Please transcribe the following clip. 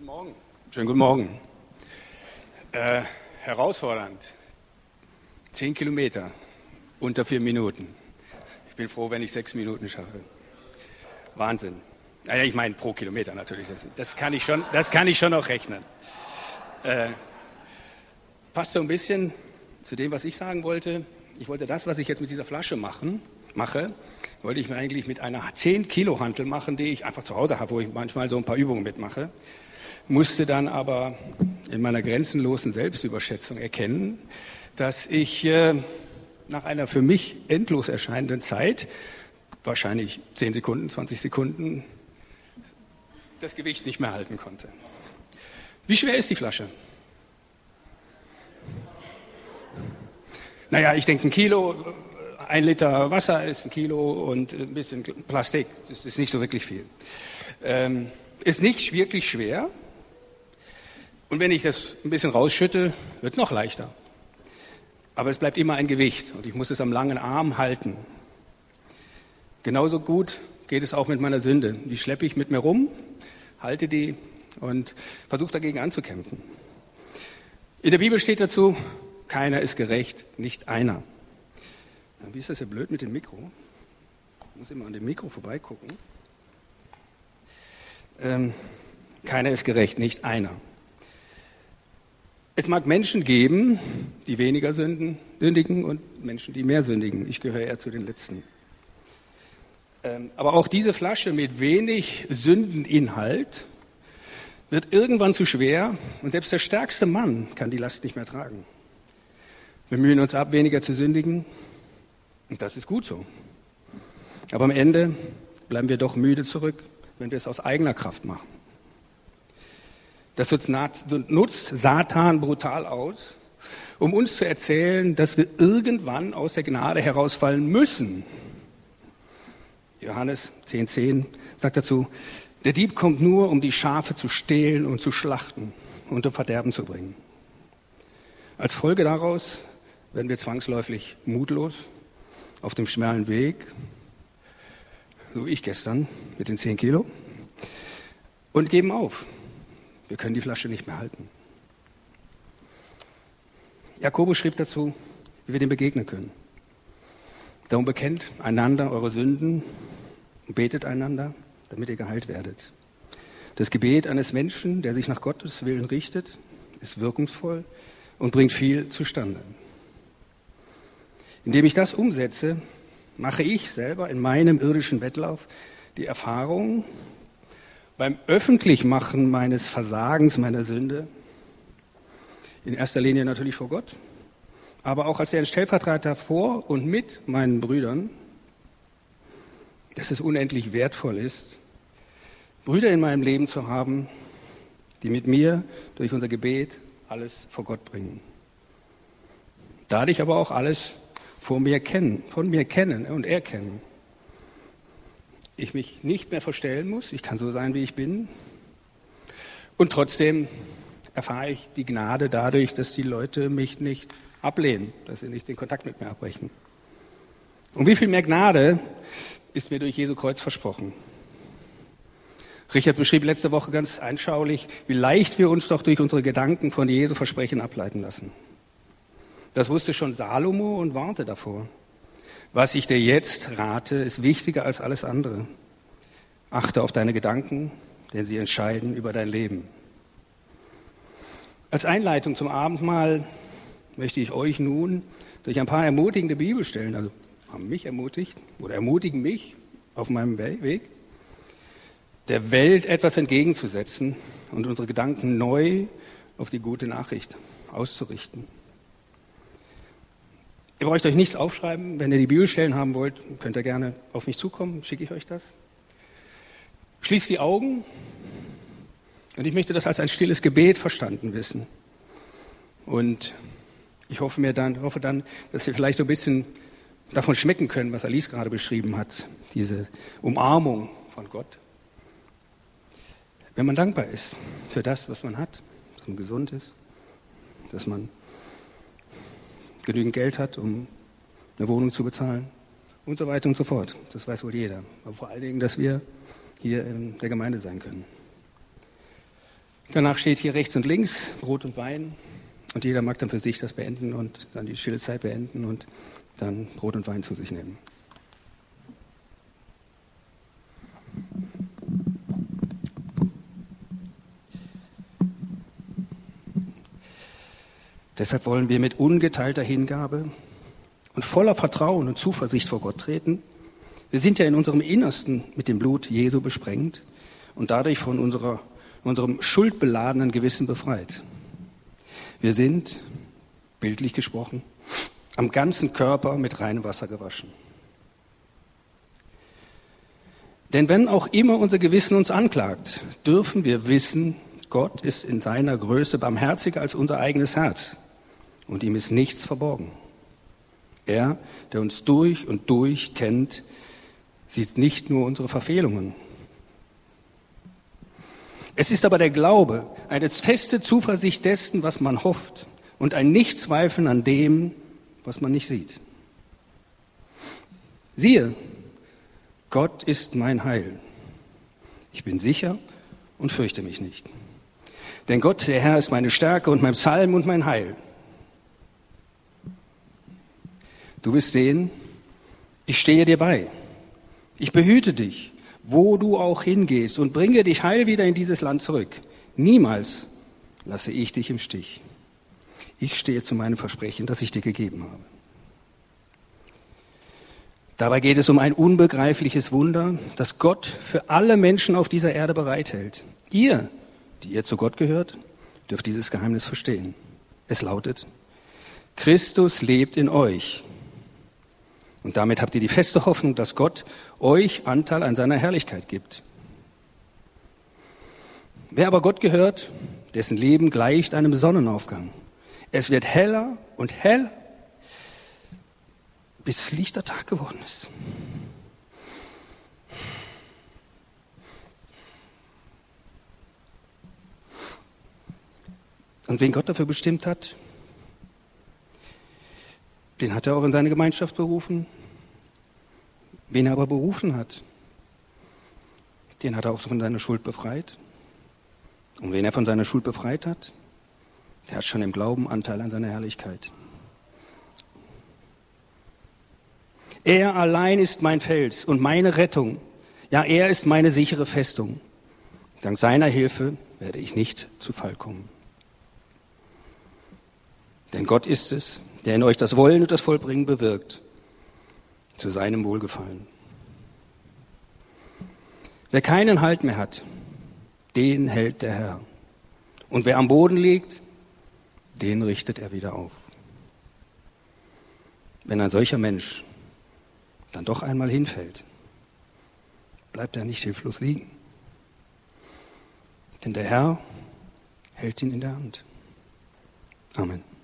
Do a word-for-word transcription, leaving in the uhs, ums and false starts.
Morgen. Schönen guten Morgen. Äh, herausfordernd. Zehn Kilometer unter vier Minuten. Ich bin froh, wenn ich sechs Minuten schaffe. Wahnsinn. Naja, ich meine pro Kilometer natürlich. Das, das, kann, ich schon, das kann ich schon noch rechnen. Äh, passt so ein bisschen zu dem, was ich sagen wollte. Ich wollte das, was ich jetzt mit dieser Flasche machen, mache, wollte ich mir eigentlich mit einer zehn Kilo Hantel machen, die ich einfach zu Hause habe, wo ich manchmal so ein paar Übungen mitmache. Musste dann aber in meiner grenzenlosen Selbstüberschätzung erkennen, dass ich äh, nach einer für mich endlos erscheinenden Zeit, wahrscheinlich zehn Sekunden, zwanzig Sekunden, das Gewicht nicht mehr halten konnte. Wie schwer ist die Flasche? Naja, ich denke ein Kilo, ein Liter Wasser ist ein Kilo und ein bisschen Plastik, das ist nicht so wirklich viel. Ähm, ist nicht wirklich schwer. Und wenn ich das ein bisschen rausschütte, wird es noch leichter. Aber es bleibt immer ein Gewicht und ich muss es am langen Arm halten. Genauso gut geht es auch mit meiner Sünde. Die schleppe ich mit mir rum, halte die und versuche dagegen anzukämpfen. In der Bibel steht dazu, keiner ist gerecht, nicht einer. Wie ist das ja blöd mit dem Mikro? Ich muss immer an dem Mikro vorbeigucken. Ähm, keiner ist gerecht, nicht einer. Es mag Menschen geben, die weniger sünden, sündigen und Menschen, die mehr sündigen. Ich gehöre eher zu den Letzten. Ähm, aber auch diese Flasche mit wenig Sündeninhalt wird irgendwann zu schwer und selbst der stärkste Mann kann die Last nicht mehr tragen. Wir mühen uns ab, weniger zu sündigen und das ist gut so. Aber am Ende bleiben wir doch müde zurück, wenn wir es aus eigener Kraft machen. Das nutzt Satan brutal aus, um uns zu erzählen, dass wir irgendwann aus der Gnade herausfallen müssen. Johannes zehn zehn sagt dazu, der Dieb kommt nur, um die Schafe zu stehlen und zu schlachten und um Verderben zu bringen. Als Folge daraus werden wir zwangsläufig mutlos auf dem schmalen Weg, so wie ich gestern mit den zehn Kilo, und geben auf. Wir können die Flasche nicht mehr halten. Jakobus schrieb dazu, wie wir dem begegnen können. Darum bekennt einander eure Sünden und betet einander, damit ihr geheilt werdet. Das Gebet eines Menschen, der sich nach Gottes Willen richtet, ist wirkungsvoll und bringt viel zustande. Indem ich das umsetze, mache ich selber in meinem irdischen Wettlauf die Erfahrung, beim Öffentlichmachen meines Versagens, meiner Sünde, in erster Linie natürlich vor Gott, aber auch als der Stellvertreter vor und mit meinen Brüdern, dass es unendlich wertvoll ist, Brüder in meinem Leben zu haben, die mit mir durch unser Gebet alles vor Gott bringen. Dadurch aber auch alles vor mir kennen, von mir kennen und erkennen. Ich mich nicht mehr verstellen muss, ich kann so sein, wie ich bin. Und trotzdem erfahre ich die Gnade dadurch, dass die Leute mich nicht ablehnen, dass sie nicht den Kontakt mit mir abbrechen. Und wie viel mehr Gnade ist mir durch Jesu Kreuz versprochen? Richard beschrieb letzte Woche ganz anschaulich, wie leicht wir uns doch durch unsere Gedanken von Jesu Versprechen ableiten lassen. Das wusste schon Salomo und warnte davor. Was ich dir jetzt rate, ist wichtiger als alles andere. Achte auf deine Gedanken, denn sie entscheiden über dein Leben. Als Einleitung zum Abendmahl möchte ich euch nun durch ein paar ermutigende Bibelstellen, also haben mich ermutigt oder ermutigen mich auf meinem Weg, der Welt etwas entgegenzusetzen und unsere Gedanken neu auf die gute Nachricht auszurichten. Ihr braucht euch nichts aufschreiben. Wenn ihr die Bibelstellen haben wollt, könnt ihr gerne auf mich zukommen, schicke ich euch das. Schließt die Augen und ich möchte das als ein stilles Gebet verstanden wissen. Und ich hoffe mir dann, hoffe dann, dass wir vielleicht so ein bisschen davon schmecken können, was Alice gerade beschrieben hat, diese Umarmung von Gott. Wenn man dankbar ist für das, was man hat, dass man gesund ist, dass man genügend Geld hat, um eine Wohnung zu bezahlen und so weiter und so fort. Das weiß wohl jeder. Aber vor allen Dingen, dass wir hier in der Gemeinde sein können. Danach steht hier rechts und links Brot und Wein und jeder mag dann für sich das beenden und dann die stille Zeit beenden und dann Brot und Wein zu sich nehmen. Deshalb wollen wir mit ungeteilter Hingabe und voller Vertrauen und Zuversicht vor Gott treten. Wir sind ja in unserem Innersten mit dem Blut Jesu besprengt und dadurch von unserer, unserem schuldbeladenen Gewissen befreit. Wir sind, bildlich gesprochen, am ganzen Körper mit reinem Wasser gewaschen. Denn wenn auch immer unser Gewissen uns anklagt, dürfen wir wissen, Gott ist in seiner Größe barmherziger als unser eigenes Herz und ihm ist nichts verborgen. Er, der uns durch und durch kennt, sieht nicht nur unsere Verfehlungen. Es ist aber der Glaube, eine feste Zuversicht dessen, was man hofft und ein Nichtzweifeln an dem, was man nicht sieht. Siehe, Gott ist mein Heil. Ich bin sicher und fürchte mich nicht. Denn Gott, der Herr, ist meine Stärke und mein Psalm und mein Heil. Du wirst sehen, ich stehe dir bei. Ich behüte dich, wo du auch hingehst und bringe dich heil wieder in dieses Land zurück. Niemals lasse ich dich im Stich. Ich stehe zu meinem Versprechen, das ich dir gegeben habe. Dabei geht es um ein unbegreifliches Wunder, das Gott für alle Menschen auf dieser Erde bereithält. Ihr, die ihr zu Gott gehört, dürft dieses Geheimnis verstehen. Es lautet, Christus lebt in euch. Und damit habt ihr die feste Hoffnung, dass Gott euch Anteil an seiner Herrlichkeit gibt. Wer aber Gott gehört, dessen Leben gleicht einem Sonnenaufgang. Es wird heller und heller, bis es lichter Tag geworden ist. Und wen Gott dafür bestimmt hat, den hat er auch in seine Gemeinschaft berufen. Wen er aber berufen hat, den hat er auch von seiner Schuld befreit. Und wen er von seiner Schuld befreit hat, der hat schon im Glauben Anteil an seiner Herrlichkeit. Er allein ist mein Fels und meine Rettung. Ja, er ist meine sichere Festung. Dank seiner Hilfe werde ich nicht zu Fall kommen. Denn Gott ist es, der in euch das Wollen und das Vollbringen bewirkt, zu seinem Wohlgefallen. Wer keinen Halt mehr hat, den hält der Herr. Und wer am Boden liegt, den richtet er wieder auf. Wenn ein solcher Mensch dann doch einmal hinfällt, bleibt er nicht hilflos liegen. Denn der Herr hält ihn in der Hand. Amen.